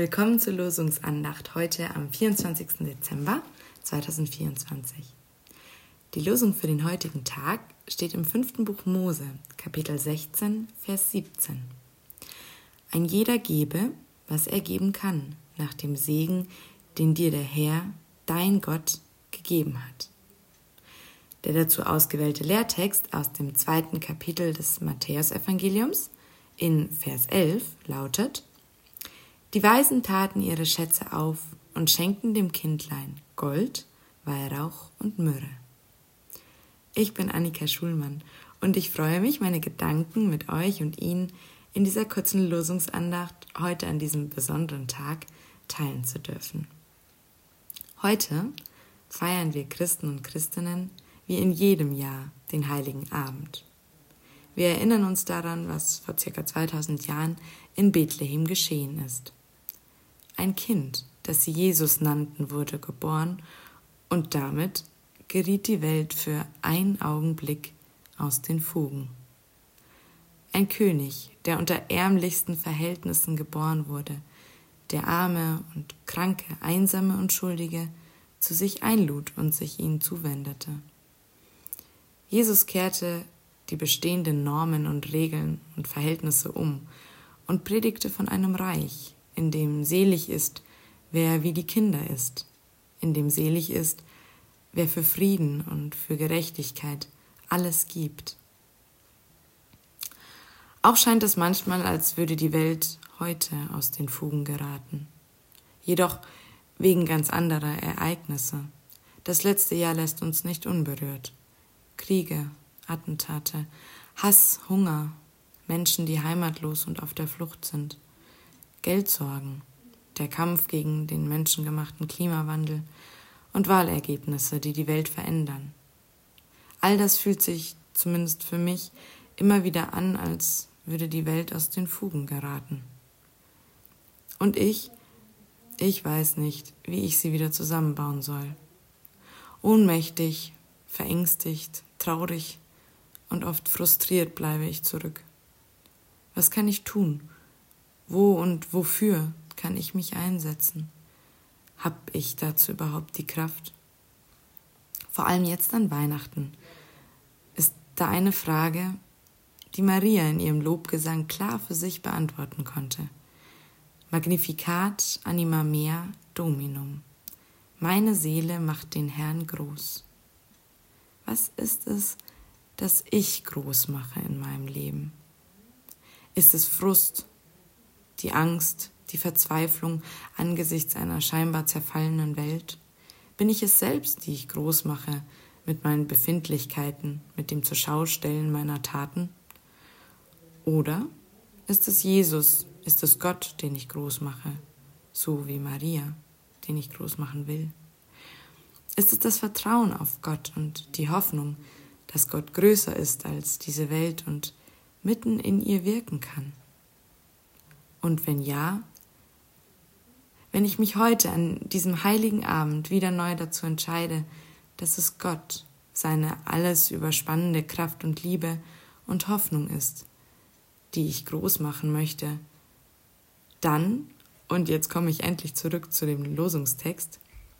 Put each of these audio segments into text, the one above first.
Willkommen zur Losungsandacht heute am 24. Dezember 2024. Die Losung für den heutigen Tag steht im 5. Buch Mose, Kapitel 16, Vers 17. Ein jeder gebe, was er geben kann, nach dem Segen, den dir der Herr, dein Gott, gegeben hat. Der dazu ausgewählte Lehrtext aus dem 2. Kapitel des Matthäusevangeliums in Vers 11 lautet: Die Weisen taten ihre Schätze auf und schenkten dem Kindlein Gold, Weihrauch und Myrrhe. Ich bin Annika Schulmann und ich freue mich, meine Gedanken mit euch und Ihnen in dieser kurzen Losungsandacht heute an diesem besonderen Tag teilen zu dürfen. Heute feiern wir Christen und Christinnen wie in jedem Jahr den Heiligen Abend. Wir erinnern uns daran, was vor ca. 2000 Jahren in Bethlehem geschehen ist. Ein Kind, das sie Jesus nannten, wurde geboren und damit geriet die Welt für einen Augenblick aus den Fugen. Ein König, der unter ärmlichsten Verhältnissen geboren wurde, der Arme und Kranke, Einsame und Schuldige zu sich einlud und sich ihnen zuwendete. Jesus kehrte die bestehenden Normen und Regeln und Verhältnisse um und predigte von einem Reich, in dem selig ist, wer wie die Kinder ist, in dem selig ist, wer für Frieden und für Gerechtigkeit alles gibt. Auch scheint es manchmal, als würde die Welt heute aus den Fugen geraten. Jedoch wegen ganz anderer Ereignisse. Das letzte Jahr lässt uns nicht unberührt. Kriege, Attentate, Hass, Hunger, Menschen, die heimatlos und auf der Flucht sind, Geldsorgen, der Kampf gegen den menschengemachten Klimawandel und Wahlergebnisse, die die Welt verändern. All das fühlt sich, zumindest für mich, immer wieder an, als würde die Welt aus den Fugen geraten. Und ich weiß nicht, wie ich sie wieder zusammenbauen soll. Ohnmächtig, verängstigt, traurig und oft frustriert bleibe ich zurück. Was kann ich tun? Wo und wofür kann ich mich einsetzen? Hab ich dazu überhaupt die Kraft? Vor allem jetzt an Weihnachten ist da eine Frage, die Maria in ihrem Lobgesang klar für sich beantworten konnte. Magnificat anima mea Dominum. Meine Seele macht den Herrn groß. Was ist es, das ich groß mache in meinem Leben? Ist es Frust, die Angst, die Verzweiflung angesichts einer scheinbar zerfallenen Welt? Bin ich es selbst, die ich groß mache mit meinen Befindlichkeiten, mit dem Zuschaustellen meiner Taten? Oder ist es Jesus, ist es Gott, den ich groß mache, so wie Maria, den ich groß machen will? Ist es das Vertrauen auf Gott und die Hoffnung, dass Gott größer ist als diese Welt und mitten in ihr wirken kann? Und wenn ja, wenn ich mich heute an diesem heiligen Abend wieder neu dazu entscheide, dass es Gott, seine alles überspannende Kraft und Liebe und Hoffnung ist, die ich groß machen möchte, dann, und jetzt komme ich endlich zurück zu dem Losungstext,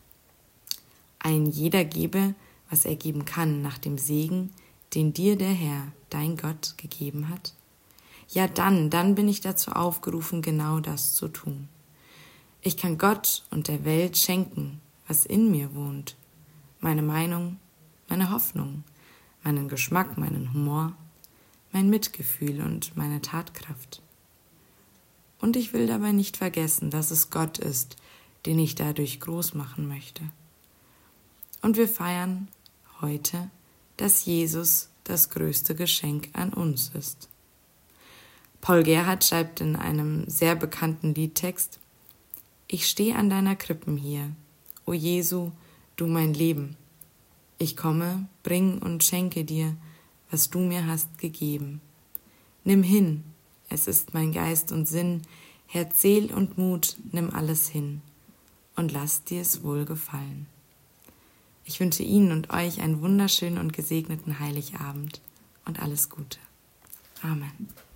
ein jeder gebe, was er geben kann, nach dem Segen, den dir der Herr, dein Gott, gegeben hat. Ja, dann bin ich dazu aufgerufen, genau das zu tun. Ich kann Gott und der Welt schenken, was in mir wohnt. Meine Meinung, meine Hoffnung, meinen Geschmack, meinen Humor, mein Mitgefühl und meine Tatkraft. Und ich will dabei nicht vergessen, dass es Gott ist, den ich dadurch groß machen möchte. Und wir feiern heute, dass Jesus das größte Geschenk an uns ist. Paul Gerhardt schreibt in einem sehr bekannten Liedtext: Ich steh an deiner Krippen hier, o Jesu, du mein Leben. Ich komme, bring und schenke dir, was du mir hast gegeben. Nimm hin, es ist mein Geist und Sinn, Herz, Seel und Mut, nimm alles hin und lass dir es wohl gefallen. Ich wünsche Ihnen und euch einen wunderschönen und gesegneten Heiligabend und alles Gute. Amen.